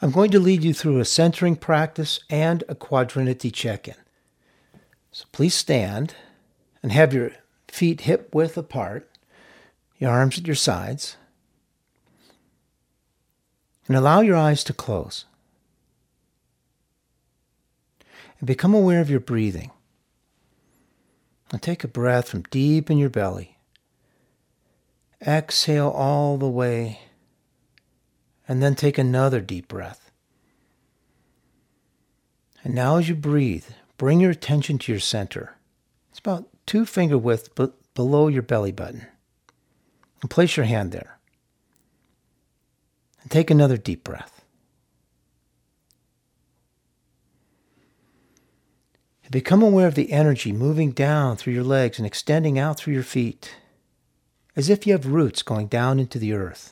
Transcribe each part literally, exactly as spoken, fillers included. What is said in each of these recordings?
I'm going to lead you through a centering practice and a quadrinity check-in. So please stand and have your feet hip width apart, your arms at your sides, and allow your eyes to close. And become aware of your breathing. And take a breath from deep in your belly. Exhale all the way, and then take another deep breath. And now as you breathe, bring your attention to your center. It's about two finger width b- below your belly button. And place your hand there. And take another deep breath. And become aware of the energy moving down through your legs and extending out through your feet, as if you have roots going down into the earth.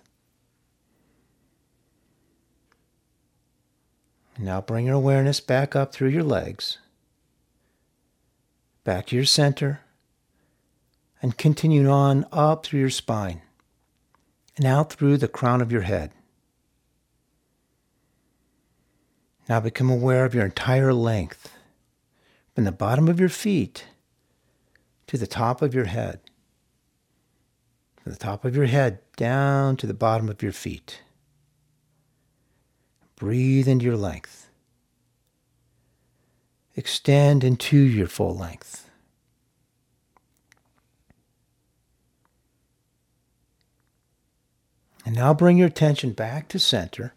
Now bring your awareness back up through your legs, back to your center, and continue on up through your spine and out through the crown of your head. Now become aware of your entire length, from the bottom of your feet to the top of your head, from the top of your head down to the bottom of your feet. Breathe into your length. Extend into your full length. And now bring your attention back to center.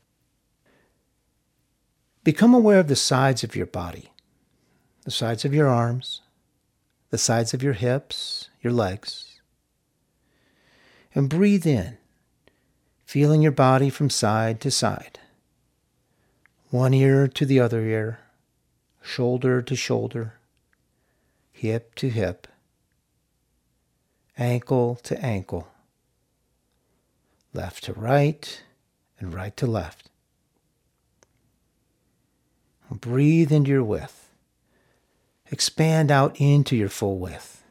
Become aware of the sides of your body, the sides of your arms, the sides of your hips, your legs. And breathe in, feeling your body from side to side. One ear to the other ear, shoulder to shoulder, hip to hip, ankle to ankle, left to right, and right to left. Breathe into your width. Expand out into your full width.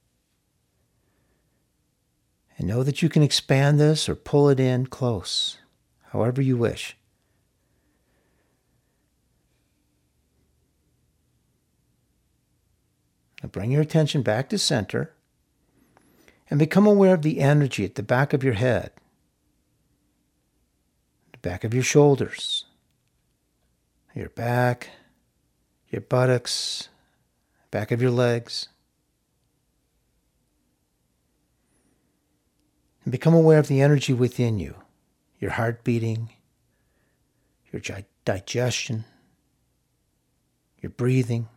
And know that you can expand this or pull it in close, however you wish. Now bring your attention back to center and become aware of the energy at the back of your head, the back of your shoulders, your back, your buttocks, back of your legs. And become aware of the energy within you, your heart beating, your gi- digestion, your breathing.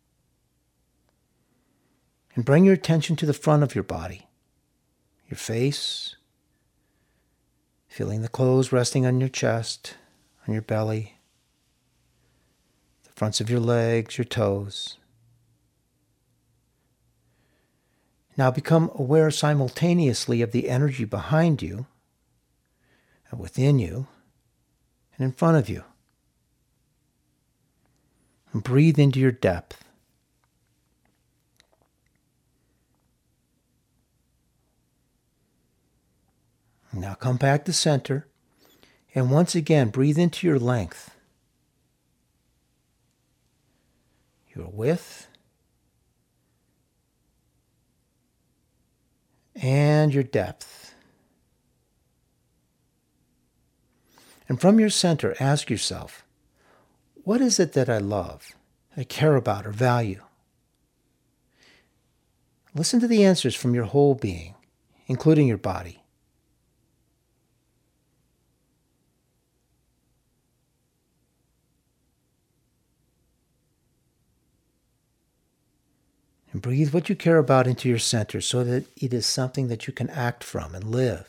And bring your attention to the front of your body, your face, feeling the clothes resting on your chest, on your belly, the fronts of your legs, your toes. Now become aware simultaneously of the energy behind you, and within you, and in front of you. And breathe into your depth. Now come back to center, and once again breathe into your length, your width, and your depth. And from your center, ask yourself, what is it that I love, I care about, or value? Listen to the answers from your whole being, including your body. And breathe what you care about into your center so that it is something that you can act from and live.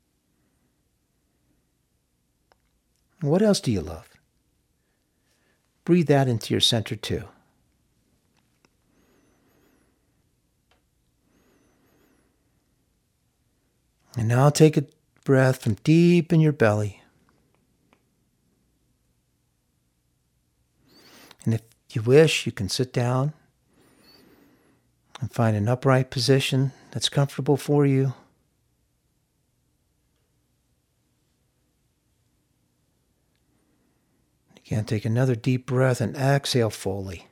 And what else do you love? Breathe that into your center too. And now take a breath from deep in your belly. And if you wish, you can sit down and find an upright position that's comfortable for you. Again, take another deep breath and exhale fully.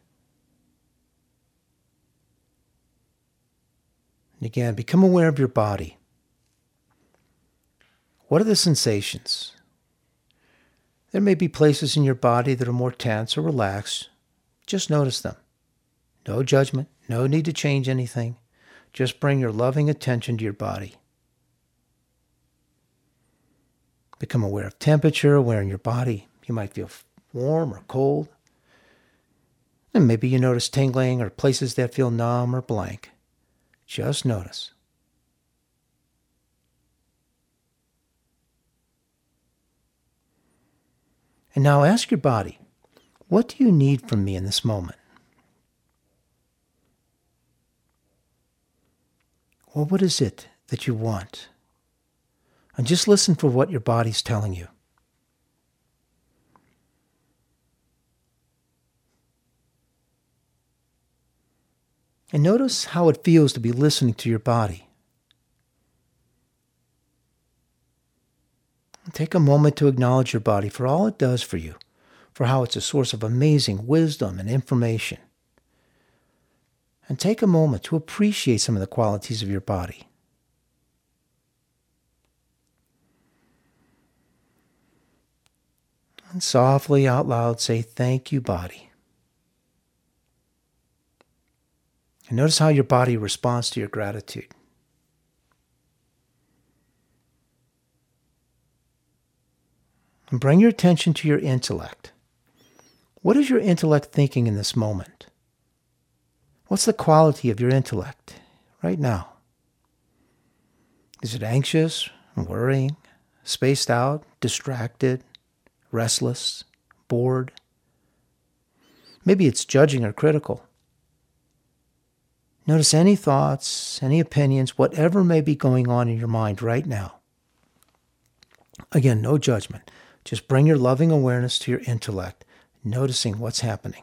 And again, become aware of your body. What are the sensations? There may be places in your body that are more tense or relaxed. Just notice them. No judgment, no need to change anything. Just bring your loving attention to your body. Become aware of temperature, aware in your body. You might feel warm or cold. And maybe you notice tingling or places that feel numb or blank. Just notice. And now ask your body, what do you need from me in this moment? Or what is it that you want? And just listen for what your body's telling you. And notice how it feels to be listening to your body. Take a moment to acknowledge your body for all it does for you, for how it's a source of amazing wisdom and information. And take a moment to appreciate some of the qualities of your body. And softly out loud say, "Thank you, body." And notice how your body responds to your gratitude. And bring your attention to your intellect. What is your intellect thinking in this moment? What's the quality of your intellect right now? Is it anxious, worrying, spaced out, distracted, restless, bored? Maybe it's judging or critical. Notice any thoughts, any opinions, whatever may be going on in your mind right now. Again, no judgment. Just bring your loving awareness to your intellect, noticing what's happening.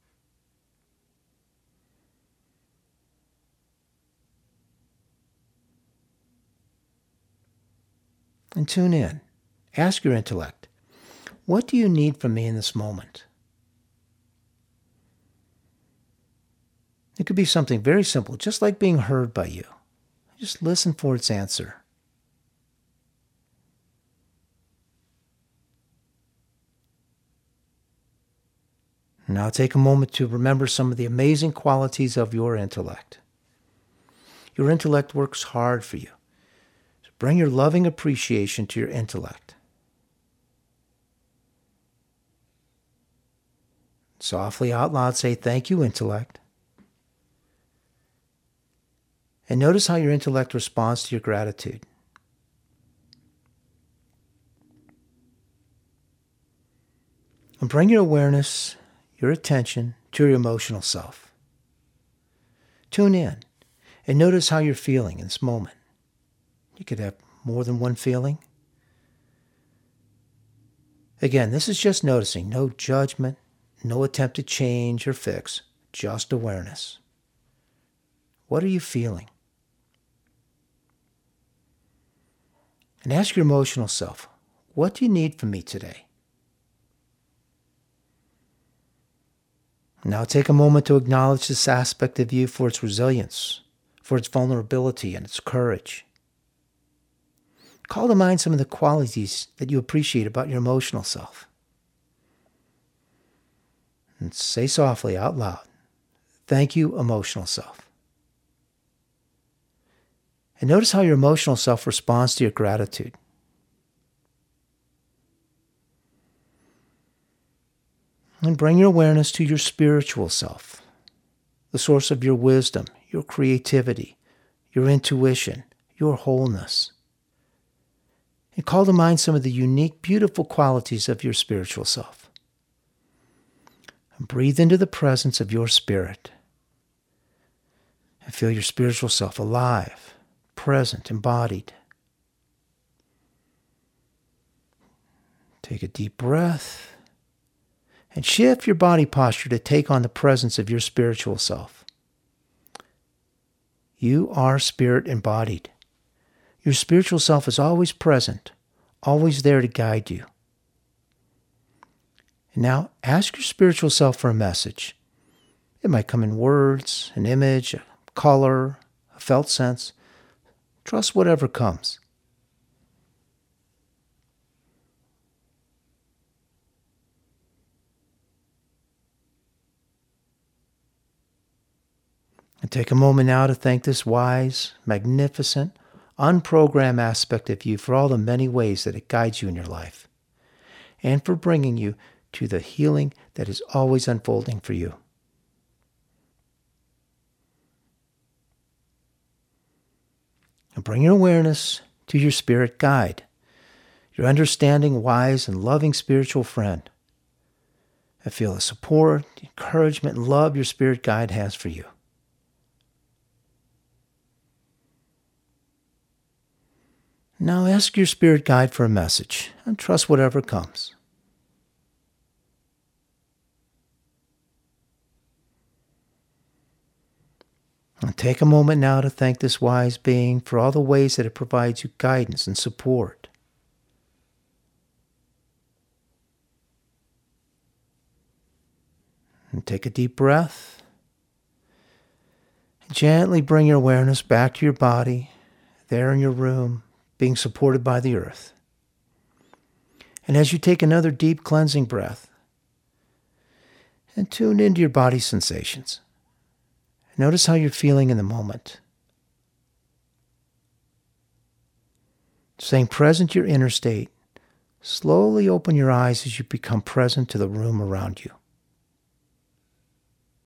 And tune in. Ask your intellect, what do you need from me in this moment? It could be something very simple, just like being heard by you. Just listen for its answer. Now take a moment to remember some of the amazing qualities of your intellect. Your intellect works hard for you. So bring your loving appreciation to your intellect. Softly out loud say, "Thank you, intellect." And notice how your intellect responds to your gratitude. And bring your awareness, your attention to your emotional self. Tune in and notice how you're feeling in this moment. You could have more than one feeling. Again, this is just noticing, no judgment, no attempt to change or fix, just awareness. What are you feeling? And ask your emotional self, what do you need from me today? Now take a moment to acknowledge this aspect of you for its resilience, for its vulnerability and its courage. Call to mind some of the qualities that you appreciate about your emotional self. And say softly out loud, "Thank you, emotional self." And notice how your emotional self responds to your gratitude. And bring your awareness to your spiritual self, the source of your wisdom, your creativity, your intuition, your wholeness. And call to mind some of the unique, beautiful qualities of your spiritual self. And breathe into the presence of your spirit. And feel your spiritual self alive, present, embodied. Take a deep breath and shift your body posture to take on the presence of your spiritual self. You are spirit embodied. Your spiritual self is always present, always there to guide you. And now ask your spiritual self for a message. It might come in words, an image, a color, a felt sense. Trust whatever comes. And take a moment now to thank this wise, magnificent, unprogrammed aspect of you for all the many ways that it guides you in your life, and for bringing you to the healing that is always unfolding for you. And bring your awareness to your spirit guide, your understanding, wise, and loving spiritual friend. And feel the support, encouragement, and love your spirit guide has for you. Now ask your spirit guide for a message and trust whatever comes. And take a moment now to thank this wise being for all the ways that it provides you guidance and support. And take a deep breath. And gently bring your awareness back to your body, there in your room, being supported by the earth. And as you take another deep cleansing breath, and tune into your body's sensations. Notice how you're feeling in the moment. Staying present to your inner state, slowly open your eyes as you become present to the room around you.